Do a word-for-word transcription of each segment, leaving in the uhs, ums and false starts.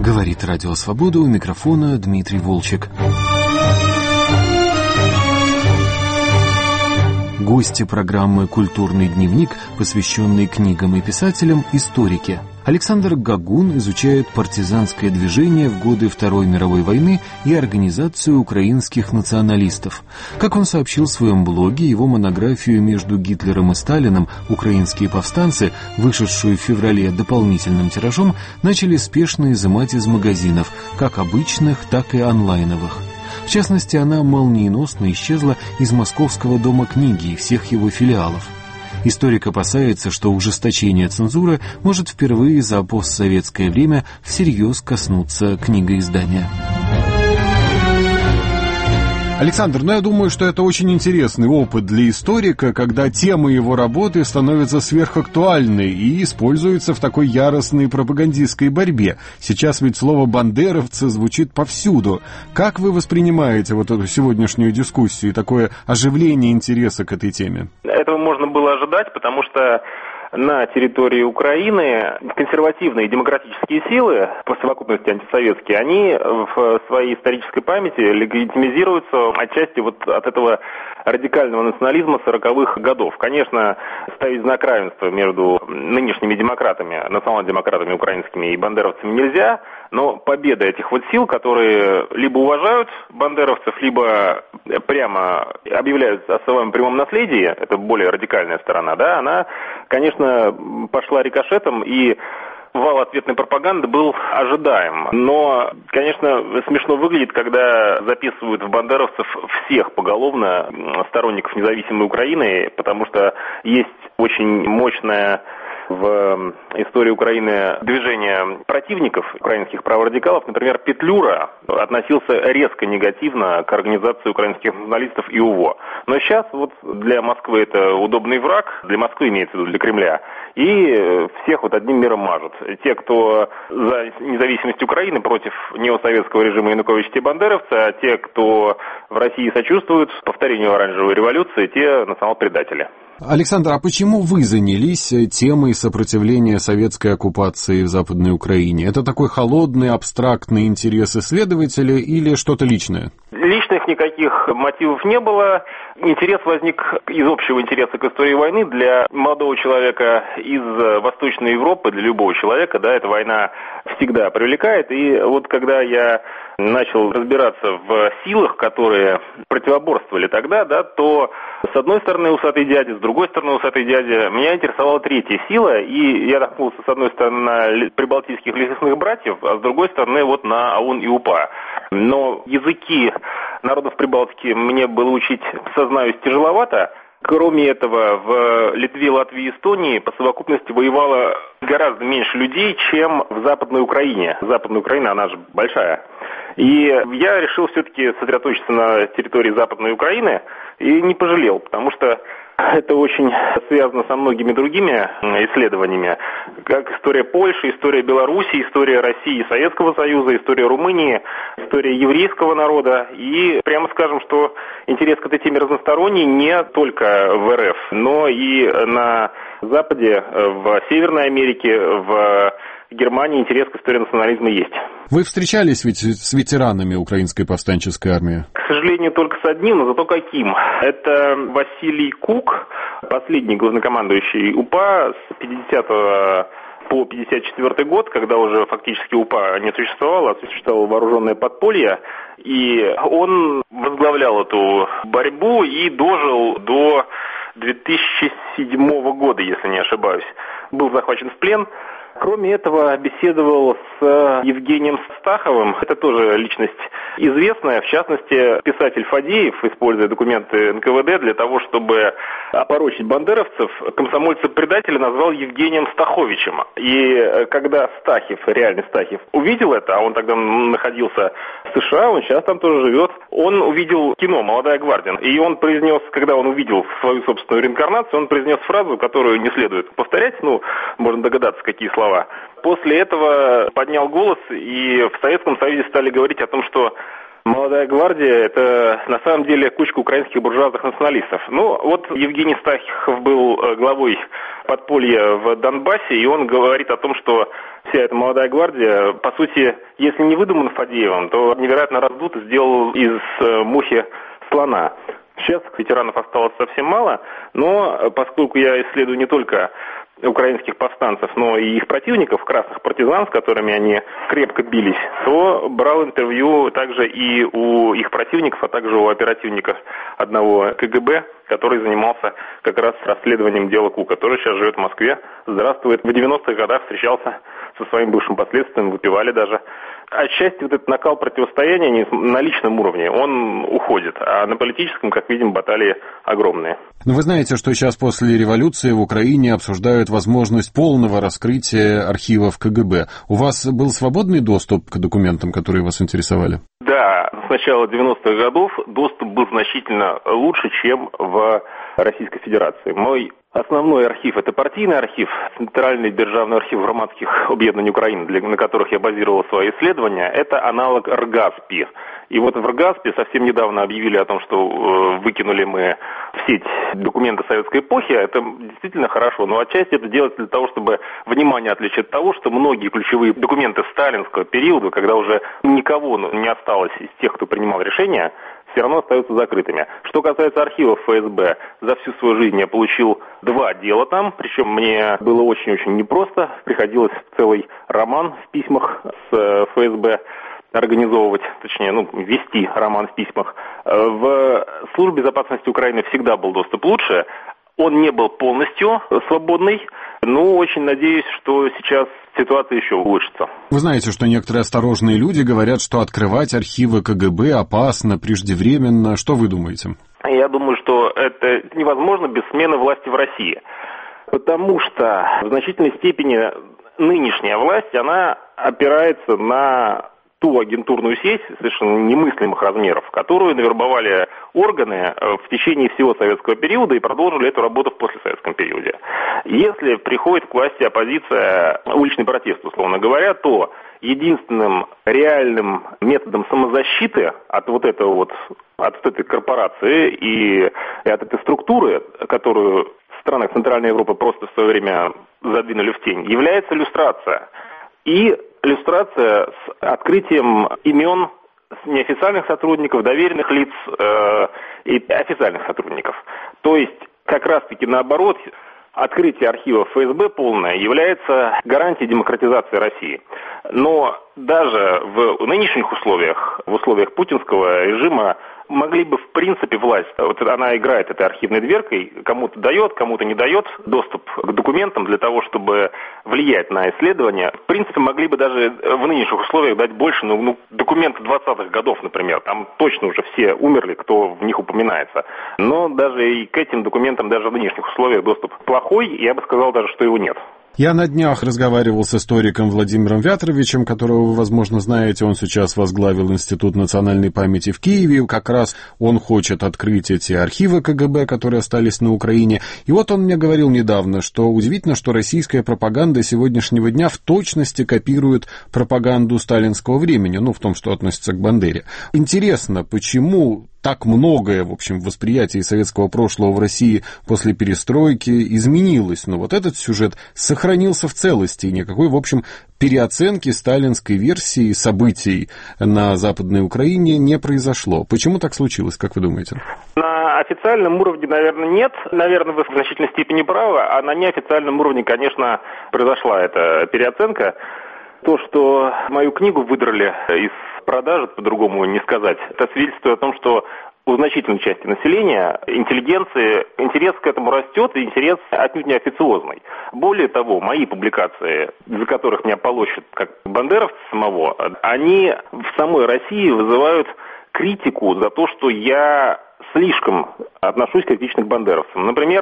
Говорит Радио Свобода, у микрофона Дмитрий Волчек. Гости программы «Культурный дневник», посвященный книгам и писателям, историки. Александр Гагун изучает партизанское движение в годы Второй мировой войны и организацию украинских националистов. Как он сообщил в своем блоге, его монографию «Между Гитлером и Сталиным. Украинские повстанцы», вышедшую в феврале дополнительным тиражом, начали спешно изымать из магазинов, как обычных, так и онлайновых. В частности, она молниеносно исчезла из Московского дома книги и всех его филиалов. Историк опасается, что ужесточение цензуры может впервые за постсоветское время всерьез коснуться книгоиздания. Александр, ну я думаю, что это очень интересный опыт для историка, когда темы его работы становятся сверхактуальны и используются в такой яростной пропагандистской борьбе. Сейчас ведь слово «бандеровцы» звучит повсюду. Как вы воспринимаете вот эту сегодняшнюю дискуссию и такое оживление интереса к этой теме? Этого можно было ожидать, потому что на территории Украины консервативные демократические силы, по совокупности антисоветские, они в своей исторической памяти легитимизируются отчасти вот от этого радикального национализма сороковых годов. Конечно, ставить знак равенства между нынешними демократами, национал-демократами украинскими и бандеровцами нельзя, но победа этих вот сил, которые либо уважают бандеровцев, либо прямо объявляют о своем прямом наследии, это более радикальная сторона, да, она, конечно, пошла рикошетом, и вал ответной пропаганды был ожидаем. Но, конечно, смешно выглядит, когда записывают в бандеровцев всех поголовно сторонников независимой Украины, потому что есть очень мощная в истории Украины движение противников украинских праворадикалов. Например, Петлюра относился резко негативно к организации украинских националистов и УВО. Но сейчас вот для Москвы это удобный враг, для Москвы имеется в виду, для Кремля, и всех вот одним миром мажут. Те, кто за независимость Украины против неосоветского режима Януковича, те бандеровцы, а те, кто в России сочувствуют повторению оранжевой революции, те национал-предатели. Александр, а почему вы занялись темой сопротивления советской оккупации в Западной Украине? Это такой холодный, абстрактный интерес исследователя или что-то личное? Личных никаких мотивов не было. Интерес возник из общего интереса к истории войны. Для молодого человека из Восточной Европы, для любого человека, да, эта война всегда привлекает. И вот когда я начал разбираться в силах, которые противоборствовали тогда, да, то с одной стороны усатый дядя, с другой стороны усатый дядя, меня интересовала третья сила, и я наткнулся с одной стороны на прибалтийских лесных братьев, а с другой стороны вот на АУН и УПА. Но языки народов Прибалтики мне было учить, сознаюсь, тяжеловато. Кроме этого, в Литве, Латвии и Эстонии по совокупности воевало гораздо меньше людей, чем в Западной Украине. Западная Украина, она же большая. И я решил все-таки сосредоточиться на территории Западной Украины и не пожалел, потому что это очень связано со многими другими исследованиями, как история Польши, история Беларуси, история России и Советского Союза, история Румынии, история еврейского народа. И прямо скажем, что интерес к этой теме разносторонний не только в эр эф, но и на Западе, в Северной Америке, в Германии интерес к истории национализма есть. Вы встречались ведь с ветеранами Украинской повстанческой армии? К сожалению, только с одним, но зато каким. Это Василий Кук, последний главнокомандующий УПА с пятидесятого по пятьдесят четвёртый год, когда уже фактически УПА не существовало, а существовало вооруженное подполье. И он возглавлял эту борьбу и дожил до две тысячи седьмого года, если не ошибаюсь. Был захвачен в плен. Кроме этого, беседовал с Евгением Стаховым. Это тоже личность известная. В частности, писатель Фадеев, используя документы эн ка вэ дэ для того, чтобы опорочить бандеровцев, комсомольца-предателя назвал Евгением Стаховичем. И когда Стахев, реальный Стахев, увидел это, а он тогда находился в США, он сейчас там тоже живет, он увидел кино «Молодая гвардия». И он произнес, когда он увидел свою собственную реинкарнацию, он произнес фразу, которую не следует повторять, ну, можно догадаться, какие слова. После этого поднял голос, и в Советском Союзе стали говорить о том, что Молодая гвардия – это на самом деле кучка украинских буржуазных националистов. Ну, вот Евгений Стахов был главой подполья в Донбассе, и он говорит о том, что вся эта молодая гвардия, по сути, если не выдумана Фадеевым, то невероятно раздут и сделал из мухи слона. Сейчас ветеранов осталось совсем мало, но поскольку я исследую не только украинских повстанцев, но и их противников, красных партизан, с которыми они крепко бились, то брал интервью также и у их противников, а также у оперативника одного КГБ, который занимался как раз расследованием дела Ку, который сейчас живет в Москве, здравствует. В девяностых годах встречался со своим бывшим последствием, выпивали даже. Отчасти вот этот накал противостояния на личном уровне, он уходит, а на политическом, как видим, баталии огромные. Но вы знаете, что сейчас после революции в Украине обсуждают возможность полного раскрытия архивов КГБ. У вас был свободный доступ к документам, которые вас интересовали? Да, с начала девяностых годов доступ был значительно лучше, чем в Российской Федерации. Мой основной архив – это партийный архив, Центральный державный архив громадских объединений Украины, для, на которых я базировал свои исследования. Это аналог РГАСПИ. И вот в РГАСПИ совсем недавно объявили о том, что э, выкинули мы в сеть документы советской эпохи. Это действительно хорошо, но отчасти это делается для того, чтобы внимание отвлечь от того, что многие ключевые документы сталинского периода, когда уже никого не осталось из тех, кто принимал решения, все равно остаются закрытыми. Что касается архивов ФСБ, за всю свою жизнь я получил два дела там, причем мне было очень-очень непросто, приходилось целый роман в письмах с ФСБ организовывать, точнее, ну, вести роман в письмах. В Службе безопасности Украины всегда был доступ лучше, он не был полностью свободный, но очень надеюсь, что сейчас ситуация еще улучшится. Вы знаете, что некоторые осторожные люди говорят, что открывать архивы КГБ опасно, преждевременно. Что вы думаете? Я думаю, что это невозможно без смены власти в России. Потому что в значительной степени нынешняя власть, она опирается на ту агентурную сеть совершенно немыслимых размеров, которую навербовали органы в течение всего советского периода и продолжили эту работу в послесоветском периоде. Если приходит к власти оппозиция, уличный протест, условно говоря, то единственным реальным методом самозащиты от вот этого вот, от этой корпорации и, и от этой структуры, которую в странах Центральной Европы просто в свое время задвинули в тень, является люстрация. И иллюстрация с открытием имен неофициальных сотрудников, доверенных лиц э, и официальных сотрудников. То есть, как раз-таки наоборот, открытие архива ФСБ полное является гарантией демократизации России. Но даже в нынешних условиях, в условиях путинского режима, могли бы, в принципе, власть, вот она играет этой архивной дверкой, кому-то дает, кому-то не дает доступ к документам для того, чтобы влиять на исследования. В принципе, могли бы даже в нынешних условиях дать больше, ну, ну документы двадцатых годов, например, там точно уже все умерли, кто в них упоминается. Но даже и к этим документам даже в нынешних условиях доступ плохой, я бы сказал даже, что его нет. Я на днях разговаривал с историком Владимиром Вятровичем, которого вы, возможно, знаете. Он сейчас возглавил Институт национальной памяти в Киеве. Как раз он хочет открыть эти архивы КГБ, которые остались на Украине. И вот он мне говорил недавно, что удивительно, что российская пропаганда сегодняшнего дня в точности копирует пропаганду сталинского времени, ну, в том, что относится к Бандере. Интересно, почему так многое, в общем, в восприятии советского прошлого в России после перестройки изменилось, но вот этот сюжет сохранился в целости, и никакой, в общем, переоценки сталинской версии событий на Западной Украине не произошло. Почему так случилось, как вы думаете? На официальном уровне, наверное, нет. Наверное, вы в значительной степени правы, а на неофициальном уровне, конечно, произошла эта переоценка. То, что мою книгу выдрали из продажи, по-другому не сказать, это свидетельствует о том, что у значительной части населения, интеллигенции, интерес к этому растет, и интерес отнюдь не официозный. Более того, мои публикации, за которых меня полощут как бандеровца самого, они в самой России вызывают критику за то, что я слишком отношусь критично к бандеровцам. Например,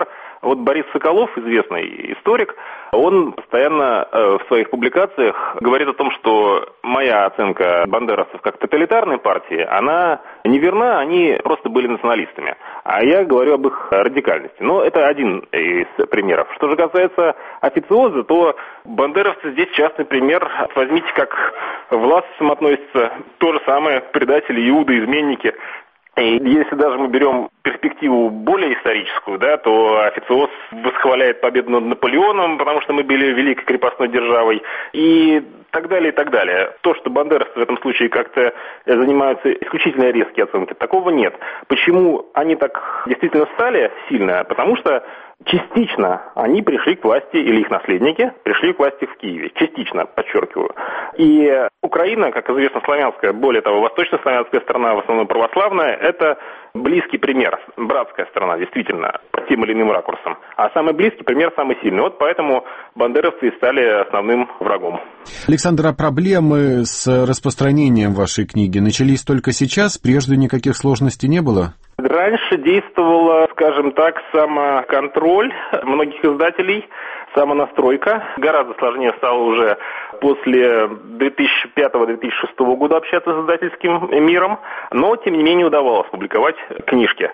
Вот Борис Соколов, известный историк, он постоянно в своих публикациях говорит о том, что моя оценка бандеровцев как тоталитарной партии, она неверна, они просто были националистами. А я говорю об их радикальности. Но это один из примеров. Что же касается официоза, то бандеровцы здесь частный пример. Возьмите, как властцам относятся то же самое, предатели, иуды, изменники. И если даже мы берем перспективу более историческую, да, то официоз восхваляет победу над Наполеоном, потому что мы были великой крепостной державой, и так далее, и так далее. То, что бандеровцы в этом случае как-то занимаются исключительно резкие оценки, такого нет. Почему они так действительно стали сильно? Потому что частично они пришли к власти, или их наследники пришли к власти в Киеве. Частично, подчеркиваю. И Украина, как известно, славянская, более того, восточнославянская страна, в основном православная, это близкий пример. Братская страна, действительно, по тем или иным ракурсам. А самый близкий пример самый сильный. Вот поэтому бандеровцы и стали основным врагом. Александр, а проблемы с распространением вашей книги начались только сейчас? Прежде никаких сложностей не было? Раньше действовала, скажем так, самоконтроль многих издателей, самонастройка. Гораздо сложнее стало уже после две тысячи пятого - две тысячи шестого года общаться с издательским миром, но, тем не менее, удавалось публиковать книжки.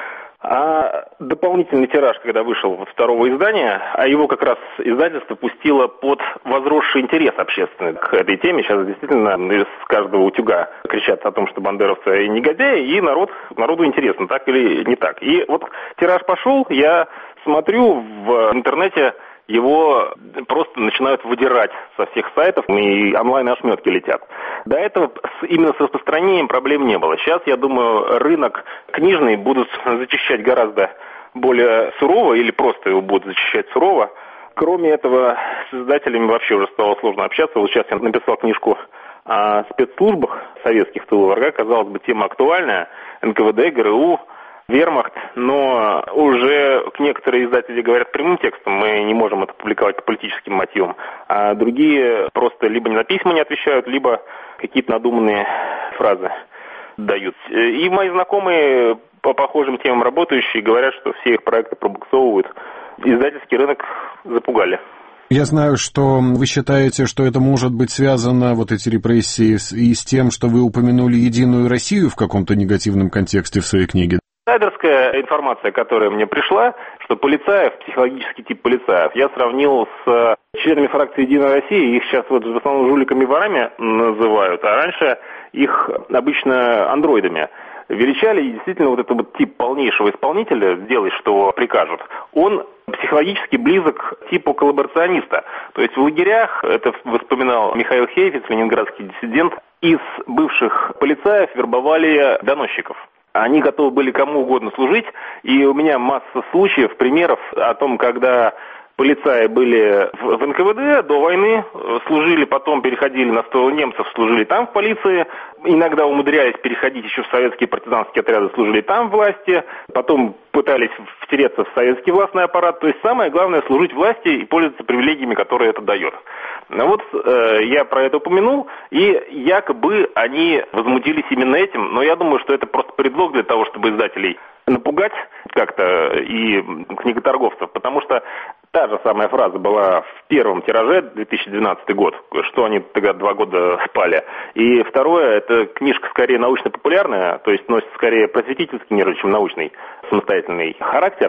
А дополнительный тираж, когда вышел вот второго издания, а его как раз издательство пустило под возросший интерес общественный к этой теме. Сейчас действительно из каждого утюга кричат о том, что бандеровцы негодяи, и народ, народу интересно, так или не так. И вот тираж пошел, я смотрю в интернете, его просто начинают выдирать со всех сайтов, и онлайн-ошметки летят. До этого именно с распространением проблем не было. Сейчас, я думаю, рынок книжный будут зачищать гораздо более сурово, или просто его будут зачищать сурово. Кроме этого, с издателями вообще уже стало сложно общаться. Вот сейчас я написал книжку о спецслужбах советских в тылу врага. Казалось бы, тема актуальная. эн ка вэ дэ, гэ эр у, Вермахт, но уже некоторые издатели говорят прямым текстом, мы не можем это публиковать по политическим мотивам, а другие просто либо на письма не отвечают, либо какие-то надуманные фразы дают. И мои знакомые по похожим темам работающие говорят, что все их проекты пробуксовывают. Издательский рынок запугали. Я знаю, что вы считаете, что это может быть связано, вот эти репрессии, и с тем, что вы упомянули «Единую Россию» в каком-то негативном контексте в своей книге. Инсайдерская информация, которая мне пришла, что полицаев, психологический тип полицаев, я сравнил с членами фракции «Единая Россия», их сейчас вот в основном жуликами-ворами называют, а раньше их обычно андроидами величали, и действительно вот этот вот тип полнейшего исполнителя, сделай, что прикажут, он психологически близок к типу коллаборациониста. То есть в лагерях, это вспоминал Михаил Хейфиц, ленинградский диссидент, из бывших полицаев вербовали доносчиков. Они готовы были кому угодно служить, и у меня масса случаев, примеров о том, когда полицаи были в эн ка вэ дэ до войны, служили, потом переходили на сторону немцев, служили там в полиции, иногда умудрялись переходить еще в советские партизанские отряды, служили там в власти, потом пытались втереться в советский властный аппарат. То есть самое главное — служить власти и пользоваться привилегиями, которые это дает. Ну вот э, я про это упомянул, и якобы они возмутились именно этим, но я думаю, что это просто предлог для того, чтобы издателей напугать как-то и книготорговцев, потому что та же самая фраза была в первом тираже, две тысячи двенадцатый год, что они тогда два года спали. И второе, это книжка скорее научно-популярная, то есть носит скорее просветительский, нежели чем научный самостоятельный характер.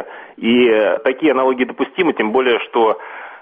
И такие аналогии допустимы, тем более, что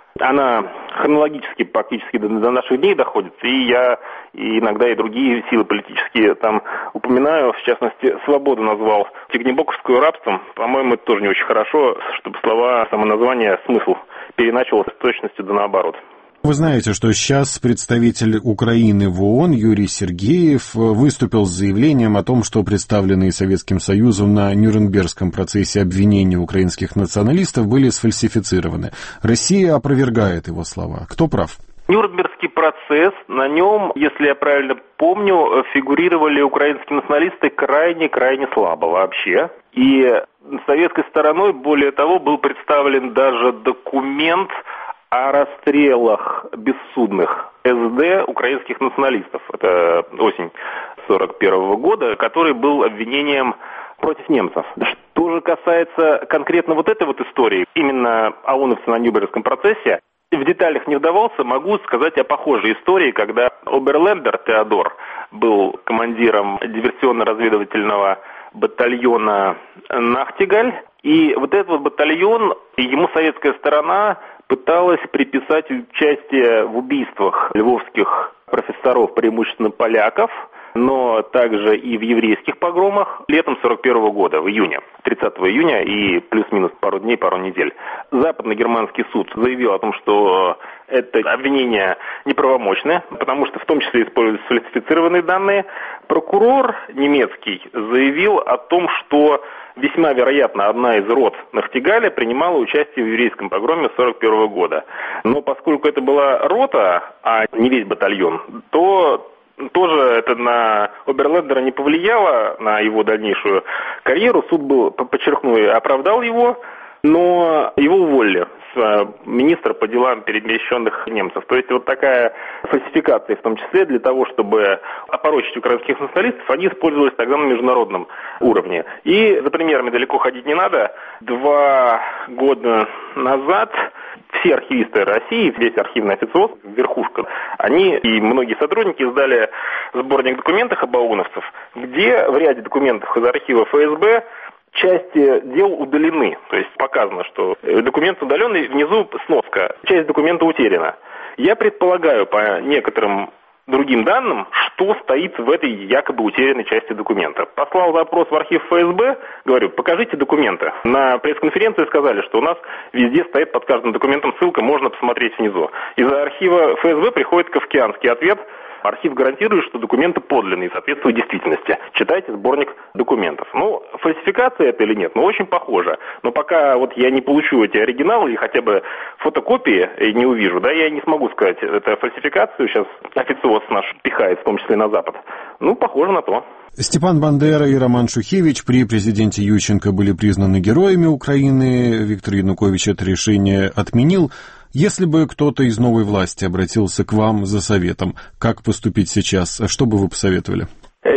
она хронологически практически до, до наших дней доходит, и я, и иногда и другие силы политические там упоминаю, в частности, «Свободу» назвал тягнебоковскую рабством. По-моему, это тоже не очень хорошо, чтобы слова, самоназвание, смысл переначивался с точностью да наоборот. Вы знаете, что сейчас представитель Украины в ООН Юрий Сергеев выступил с заявлением о том, что представленные Советским Союзом на Нюрнбергском процессе обвинения украинских националистов были сфальсифицированы. Россия опровергает его слова. Кто прав? Нюрнбергский процесс, на нем, если я правильно помню, фигурировали украинские националисты крайне-крайне слабо вообще. И советской стороной, более того, был представлен даже документ о расстрелах бессудных эс дэ украинских националистов. Это осень сорок первого года, который был обвинением против немцев. Что же касается конкретно вот этой вот истории, именно ОУНовцы на Нюрнбергском процессе, в деталях не вдавался, могу сказать о похожей истории, когда Оберлендер Теодор был командиром диверсионно-разведывательного батальона «Нахтигаль», и вот этот вот батальон, ему советская сторона пыталась приписать участие в убийствах львовских профессоров, преимущественно поляков, но также и в еврейских погромах летом сорок первого года, в июне, тридцатого июня и плюс-минус пару дней, пару недель. Западно-германский суд заявил о том, что это обвинение неправомочное, потому что в том числе используются фальсифицированные данные. Прокурор немецкий заявил о том, что весьма вероятно одна из рот Нахтигаля принимала участие в еврейском погроме сорок первого года. Но поскольку это была рота, а не весь батальон, то тоже это на Оберлендера не повлияло на его дальнейшую карьеру. Суд был, подчеркну, оправдал его, но его уволили с министра по делам перемещенных немцев. То есть вот такая фальсификация, в том числе для того, чтобы опорочить украинских националистов, они использовались тогда на международном уровне. И за примерами далеко ходить не надо. Два года назад все архивисты России, весь архивный официоз, верхушка, они и многие сотрудники издали сборник документов об ОУНовцев, где в ряде документов из архива эф эс бэ части дел удалены. То есть показано, что документ удаленный, внизу сноска, часть документа утеряна. Я предполагаю по некоторым другим данным, что стоит в этой якобы утерянной части документа. Послал запрос в архив эф эс бэ, говорю, покажите документы. На пресс-конференции сказали, что у нас везде стоит под каждым документом ссылка, можно посмотреть внизу. Из архива эф эс бэ приходит кафкианский ответ. Архив гарантирует, что документы подлинные, соответствуют действительности. Читайте сборник документов. Ну, фальсификация это или нет? Ну, очень похоже. Но пока вот я не получу эти оригиналы или хотя бы фотокопии и не увижу, да, я не смогу сказать, это фальсификацию сейчас официоз наш пихает, в том числе на Запад. Ну, похоже на то. Степан Бандера и Роман Шухевич при президенте Ющенко были признаны героями Украины. Виктор Янукович это решение отменил. Если бы кто-то из новой власти обратился к вам за советом, как поступить сейчас, что бы вы посоветовали?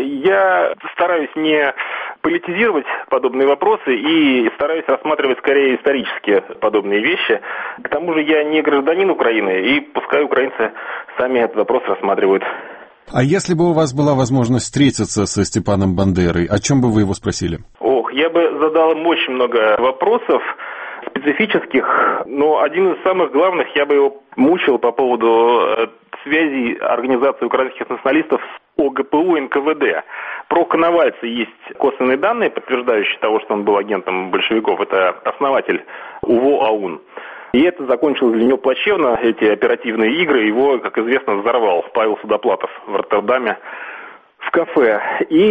Я стараюсь не политизировать подобные вопросы и стараюсь рассматривать скорее исторически подобные вещи. К тому же я не гражданин Украины, и пускай украинцы сами этот вопрос рассматривают. А если бы у вас была возможность встретиться со Степаном Бандерой, о чем бы вы его спросили? Ох, я бы задал им очень много вопросов специфических, но один из самых главных, я бы его мучил по поводу связи организации украинских националистов с о гэ пэ у и эн ка вэ дэ. Про Коновальца есть косвенные данные, подтверждающие того, что он был агентом большевиков. Это основатель УВО АУН. И это закончилось для него плачевно, эти оперативные игры. Его, как известно, взорвал Павел Судоплатов в Роттердаме в кафе.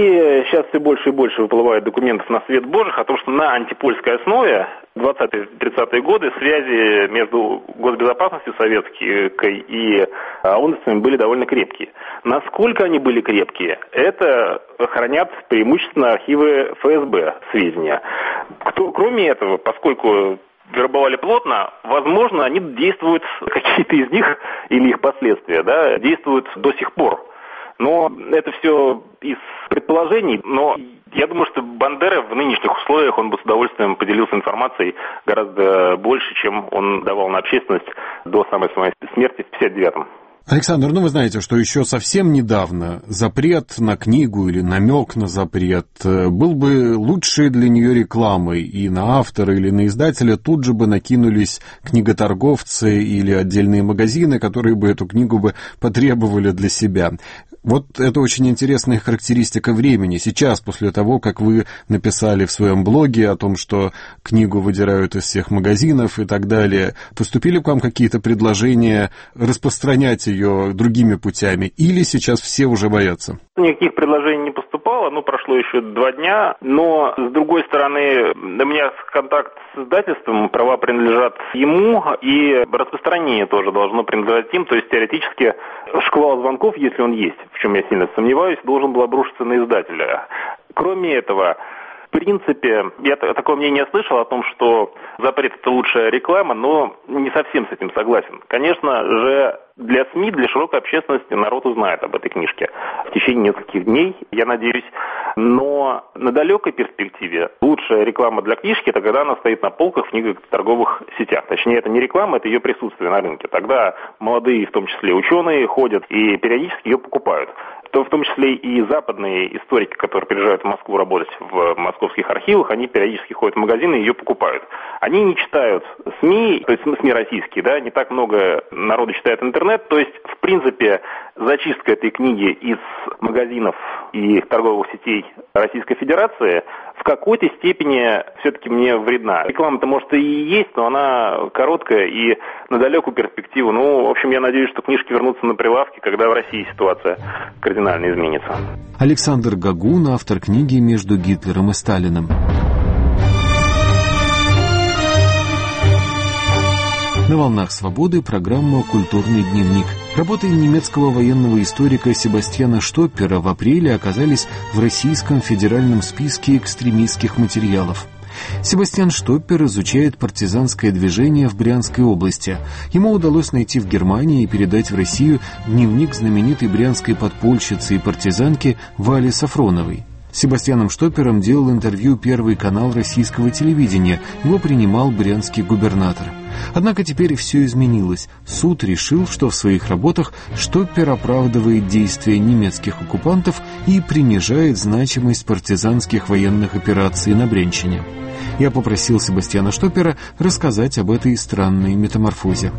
И сейчас все больше и больше выплывает документов на свет Божий о том, что на антипольской основе двадцатые-тридцатые годы связи между госбезопасностью советской и ОУНовцами были довольно крепкие. Насколько они были крепкие, это хранят преимущественно архивы эф эс бэ сведения. Кто, кроме этого, поскольку вербовали плотно, возможно, они действуют, какие-то из них или их последствия, да, действуют до сих пор. Но это все из предположений, но я думаю, что Бандера в нынешних условиях, он бы с удовольствием поделился информацией гораздо больше, чем он давал на общественность до самой своей смерти в пятьдесят девятом. Александр, ну вы знаете, что еще совсем недавно запрет на книгу или намек на запрет был бы лучшей для нее рекламой, и на автора или на издателя тут же бы накинулись книготорговцы или отдельные магазины, которые бы эту книгу бы потребовали для себя. Вот это очень интересная характеристика времени. Сейчас, после того, как вы написали в своем блоге о том, что книгу выдирают из всех магазинов и так далее, поступили к вам какие-то предложения распространять ее другими путями? Или сейчас все уже боятся? Никаких предложений не поступало, ну, прошло еще два дня, но, с другой стороны, у меня контакт с издательством, права принадлежат ему, и распространение тоже должно принадлежать им, то есть, теоретически, шквал звонков, если он есть, в чем я сильно сомневаюсь, должен был обрушиться на издателя. Кроме этого, в принципе, я такое мнение слышал о том, что запрет – это лучшая реклама, но не совсем с этим согласен. Конечно же, для СМИ, для широкой общественности народ узнает об этой книжке в течение нескольких дней, я надеюсь. Но на далекой перспективе лучшая реклама для книжки – это когда она стоит на полках в книготорговых сетях. Точнее, это не реклама, это ее присутствие на рынке. Тогда молодые, в том числе ученые, ходят и периодически ее покупают. То в том числе и западные историки, которые приезжают в Москву работать в московских архивах, они периодически ходят в магазины и ее покупают. Они не читают СМИ, то есть СМИ российские, да, не так много народу читает интернет, то есть, в принципе, зачистка этой книги из магазинов и торговых сетей Российской Федерации в какой-то степени все-таки мне вредна. Реклама-то, может, и есть, но она короткая и на далекую перспективу. Ну, в общем, я надеюсь, что книжки вернутся на прилавки, когда в России ситуация кардинально изменится. Александр Гагун, автор книги «Между Гитлером и Сталиным». На «Волнах свободы» программа «Культурный дневник». Работы немецкого военного историка Себастьяна Штоппера в апреле оказались в Российском федеральном списке экстремистских материалов. Себастьян Штоппер изучает партизанское движение в Брянской области. Ему удалось найти в Германии и передать в Россию дневник знаменитой брянской подпольщицы и партизанки Вали Сафроновой. С Себастьяном Штоппером делал интервью Первый канал российского телевидения. Его принимал брянский губернатор. Однако теперь все изменилось. Суд решил, что в своих работах Штоппер оправдывает действия немецких оккупантов и принижает значимость партизанских военных операций на Брянщине. Я попросил Себастьяна Штоппера рассказать об этой странной метаморфозе.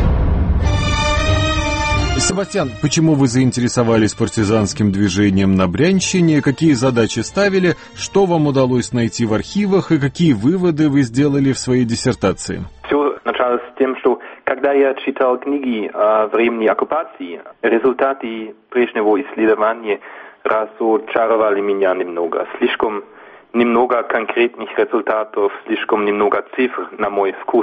Себастьян, почему вы заинтересовались партизанским движением на Брянщине, какие задачи ставили, что вам удалось найти в архивах и какие выводы вы сделали в своей диссертации? Все началось с тем, что когда я читал книги о времени оккупации, результаты прежнего исследования разочаровали меня немного. Слишком немного конкретных результатов, слишком немного цифр на мой вкус.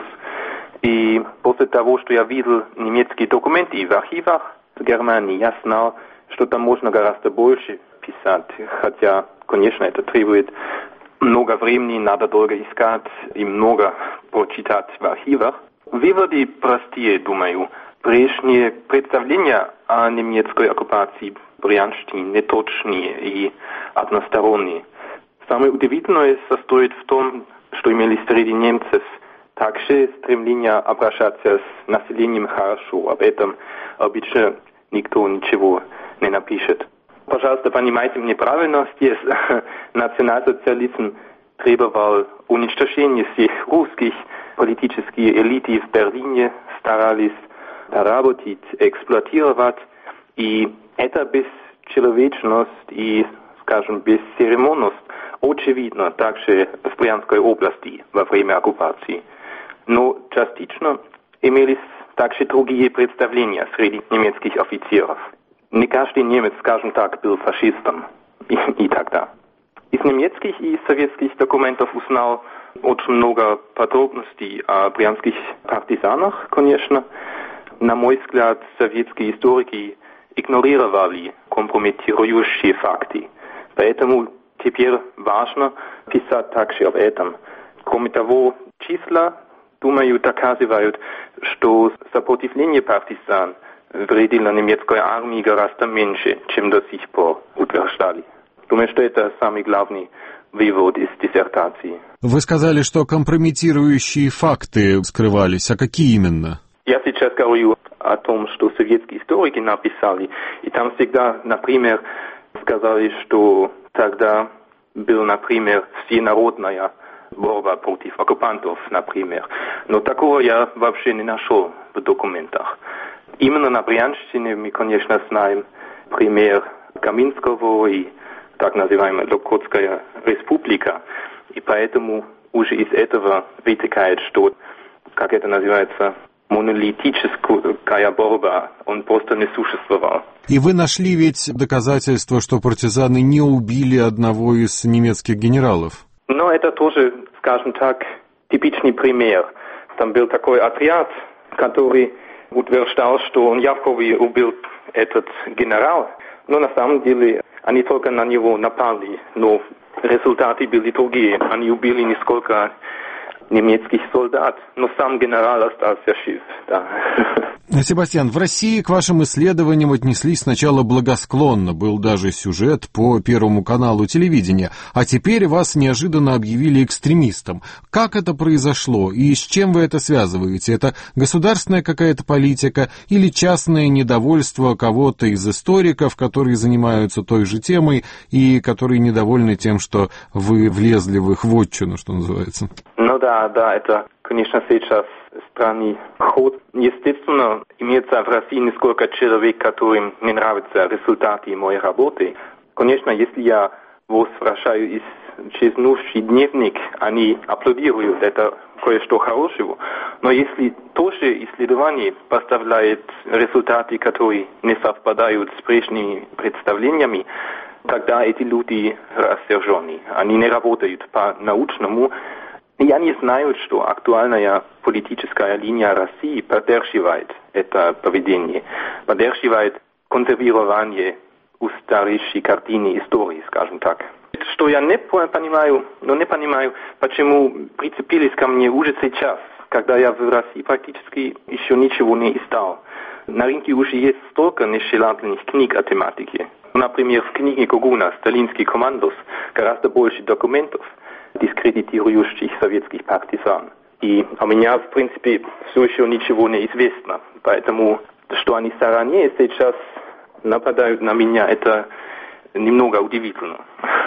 И после того, что я видел немецкие документы в архивах в Германии, я знал, что там можно гораздо больше писать. Хотя, конечно, это требует много времени, надо долго искать и много прочитать в архивах. Выводы простые, думаю. Прежние представления о немецкой оккупации Брянщины неточные и односторонние. Самое удивительное состоит в том, что имели среди немцев также стремление обращаться с населением хорошо. Об этом обычно никто ничего не напишет. Пожалуйста, понимайте меня правильно, здесь национал-социализм требовал уничтожения всех русских. Политические элиты в Берлине старались работать, эксплуатировать. И эта бесчеловечность и, скажем, бесцеремонность очевидно также в Брянской области во время оккупации. Но частично имелись также другие представления среди немецких офицеров. Не каждый немец, скажем так, был фашистом и, и тогда. Из немецких и советских документов узнал очень много подробностей о брянских партизанах, конечно. На мой взгляд, советские историки игнорировали компрометирующие факты. Поэтому теперь важно писать также об этом. Кроме того, числа, думаю, доказывают, что сопротивление партизан вредило немецкой армии гораздо меньше, чем до сих пор утверждали. Думаю, что это самый главный вывод из диссертации. Вы сказали, что компрометирующие факты скрывались. А какие именно? Я сейчас говорю о том, что советские историки написали. И там всегда, например, сказали, что тогда был, например, всенародная борьба против оккупантов, например. Но такого я вообще не нашел в документах. Именно на Брянщине мы, конечно, знаем пример Каминского и так называемая Локотская республика. И поэтому уже из этого вытекает, что, как это называется, монолитическая борьба, он просто не существовал. И вы нашли ведь доказательства, что партизаны не убили одного из немецких генералов? Но это тоже, скажем так, типичный пример. Там был такой отряд, который утверждал, что он якобы убил этот генерал, но на самом деле они только на него напали, но результаты были другие. Они убили несколько немецкий солдат, но сам генерал остался жив, да. Себастьян, в России к вашим исследованиям отнеслись сначала благосклонно, был даже сюжет по Первому каналу телевидения, а теперь вас неожиданно объявили экстремистом. Как это произошло и с чем вы это связываете? Это государственная какая-то политика или частное недовольство кого-то из историков, которые занимаются той же темой и которые недовольны тем, что вы влезли в их вотчину, что называется? Ну да, да, это, конечно, сейчас странный ход. Естественно, имеется в России несколько человек, которым не нравятся результаты моей работы. Конечно, если я возвращаю из честнущий дневник, они аплодируют, это кое-что хорошего. Но если то же исследование поставляет результаты, которые не совпадают с прежними представлениями, тогда эти люди рассержены. Они не работают по-научному. Я не знаю, что актуальная политическая линия России поддерживает это поведение, поддерживает консервирование устаревшей картины истории, скажем так. Что я не понимаю, но не понимаю, почему прицепились ко мне уже сейчас, когда я в России практически еще ничего не издал. На рынке уже есть столько нежелательных книг о тематике. Например, в книге Гогуна «Сталинский командос» гораздо больше документов, дискредитирующих советских партизан. И у меня, в принципе, все еще ничего не известно. Поэтому, что они заранее сейчас нападают на меня, это немного удивительно.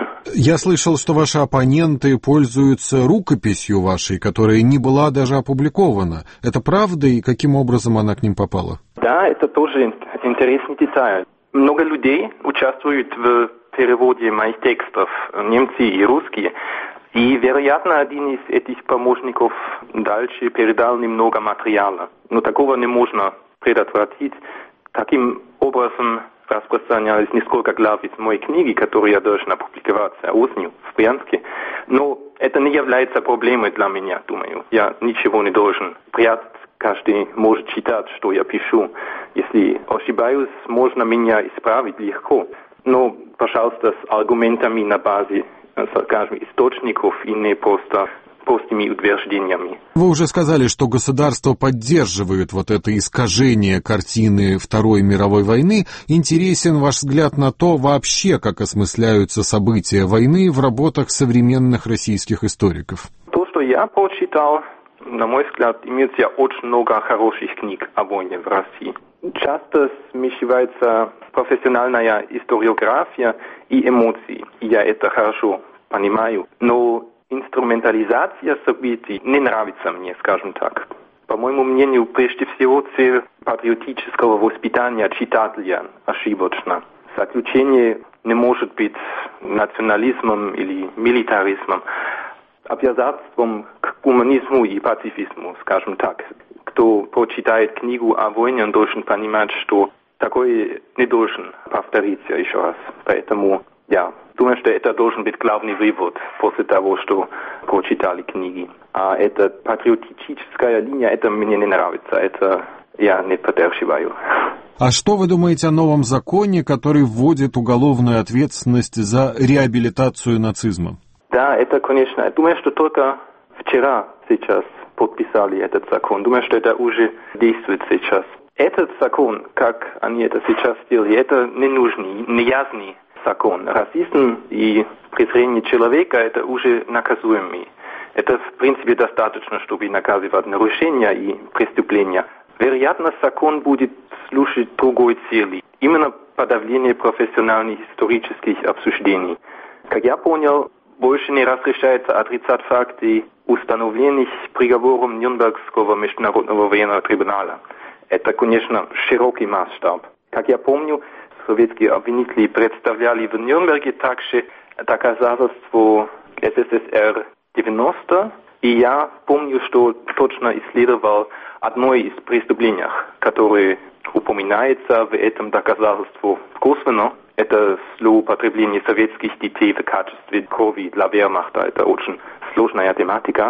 Я слышал, что ваши оппоненты пользуются рукописью вашей, которая не была даже опубликована. Это правда, и каким образом она к ним попала? Да, это тоже интересный деталь. Много людей участвуют в переводе моих текстов, немцы и русские. И, вероятно, один из этих помощников дальше передал немного материала. Но такого не можно предотвратить. Таким образом распространялись несколько глав из моей книги, которую я должен опубликоваться осенью в Брянске. Но это не является проблемой для меня, думаю. Я ничего не должен прятать. Каждый может читать, что я пишу. Если ошибаюсь, можно меня исправить легко. Но, пожалуйста, с аргументами на базе, скажем, источников и не просто пустыми утверждениями. Вы уже сказали, что государство поддерживает вот это искажение картины Второй мировой войны. Интересен ваш взгляд на то вообще, как осмысляются события войны в работах современных российских историков? То, что я прочитал, на мой взгляд, имеется очень много хороших книг о войне в России. Часто смешивается профессиональная историография и эмоции. Я это хорошо понимаю. Но инструментализация событий не нравится мне, скажем так. По моему мнению, прежде всего, цель патриотического воспитания читателя ошибочна. Заключение не может быть национализмом или милитаризмом, обязательством к гуманизму и пацифизму, скажем так. Кто прочитает книгу о войне, он должен понимать, что такое не должен повториться еще раз. Поэтому, я думаю, что это должен быть главный вывод после того, что прочитали книги. А эта патриотическая линия, это мне не нравится, это я не поддерживаю. А что вы думаете о новом законе, который вводит уголовную ответственность за реабилитацию нацизма? Да, это, конечно. Я думаю, что только вчера сейчас подписали этот закон. Думаю, что это уже действует сейчас. Этот закон, как они это сейчас сделали, это ненужный, неясный закон. Расизм и презрение человека – это уже наказуемый. Это, в принципе, достаточно, чтобы наказывать нарушения и преступления. Вероятно, закон будет служить другой цели. Именно подавление профессиональных исторических обсуждений. Как я понял, больше не разрешается отрицать факты, установленных приговором Нюрнбергского международного военного трибунала. Это, конечно, широкий масштаб. Как я помню, советские обвинители представляли в Нюрнберге также доказательства СССР девяносто, и я помню, что точно исследовал одно из преступлений, которое упоминается в этом доказательстве косвенно. Это злоупотребление советских детей в качестве крови для вермахта. Это очень сложная тематика.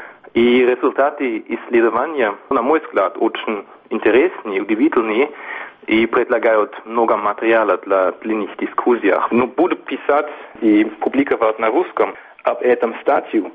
И результаты исследования, на мой взгляд, очень интересные, удивительные и предлагают много материала для длинных дискуссий. Но буду писать и публиковать на русском об этом статью,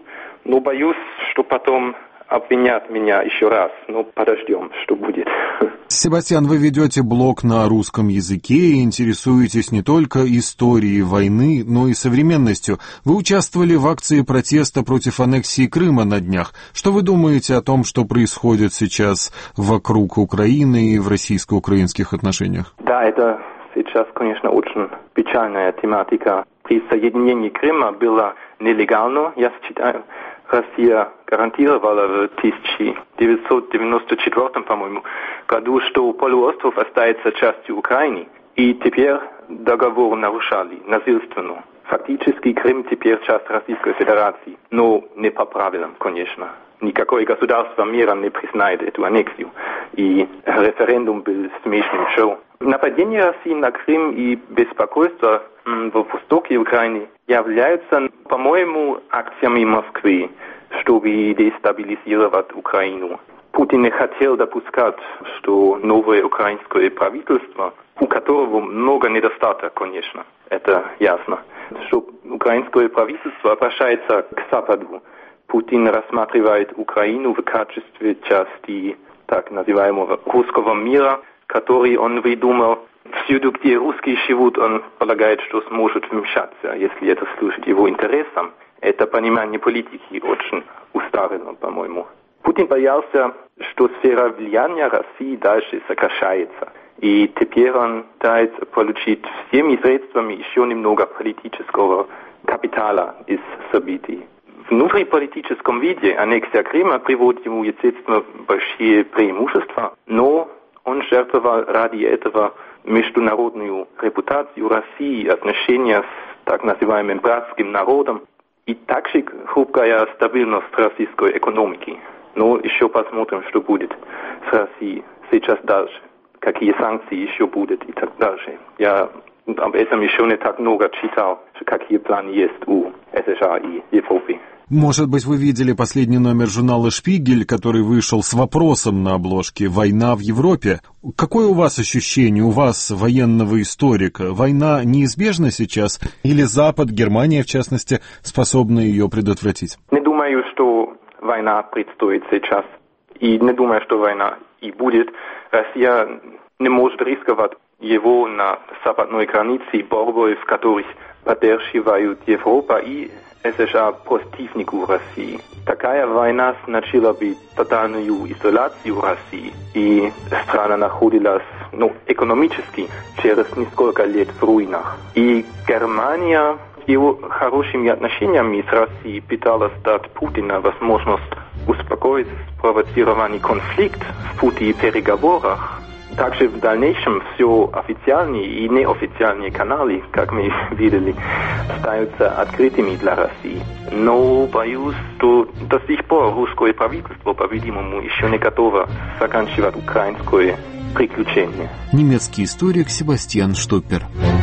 Но боюсь, что потом обвинят меня еще раз. Но подождем, что будет. Себастьян, вы ведете блог на русском языке и интересуетесь не только историей войны, но и современностью. Вы участвовали в акции протеста против аннексии Крыма на днях. Что вы думаете о том, что происходит сейчас вокруг Украины и в российско-украинских отношениях? Да, это сейчас, конечно, очень печальная тематика. Присоединение Крыма было нелегально, я считаю. Россия гарантировала в тысяча девятьсот девяносто четвёртом, по-моему, году, что полуостров остается частью Украины. И теперь договор нарушали насильственно. Фактически Крым теперь часть Российской Федерации, но не по правилам, конечно. Никакое государство мира не признает эту аннексию. И референдум был смешным шоу. Нападение России на Крым и беспокойство в востоке Украины являются, по-моему, акциями Москвы, чтобы дестабилизировать Украину. Путин не хотел допускать, что новое украинское правительство, у которого много недостатков, конечно, это ясно, что украинское правительство обращается к Западу. Путин рассматривает Украину в качестве части так называемого русского мира, который он выдумал. Всюду, где русские живут, он полагает, что сможет вмешаться, если это служит его интересам. Это понимание политики очень устарело, по-моему. Путин боялся, что сфера влияния России дальше сокращается. И теперь он пытается получить всеми средствами еще немного политического капитала из событий. В внутриполитическом виде аннексия Крыма приводит ему, естественно, большие преимущества, но он жертвовал ради этого международную репутацию России, отношения с так называемым братским народом и также хрупкая стабильность российской экономики. Но еще посмотрим, что будет с Россией сейчас дальше, какие санкции еще будут и так дальше. Я об этом еще не так много читал, какие планы есть у США и Европы. Может быть, вы видели последний номер журнала «Шпигель», который вышел с вопросом на обложке «Война в Европе». Какое у вас ощущение, у вас, военного историка? Война неизбежна сейчас? Или Запад, Германия, в частности, способны ее предотвратить? Не думаю, что война предстоит сейчас. И не думаю, что война и будет. Россия не может рисковать его на западной границе борьбой, в которой поддерживают Европа и США противнику России. Такая война значила бы тотальную изоляцию России, и страна находилась, ну, экономически через несколько лет в руинах. И Германия его хорошими отношениями с Россией пыталась дать Путину возможность успокоить спровоцированный конфликт в пути переговоров. Также в дальнейшем все официальные и неофициальные каналы, как мы видели, остаются открытыми для России. Но боюсь, что до сих пор русское правительство, по-видимому, еще не готово заканчивать украинское приключение. Немецкий историк Себастьян Штоппер.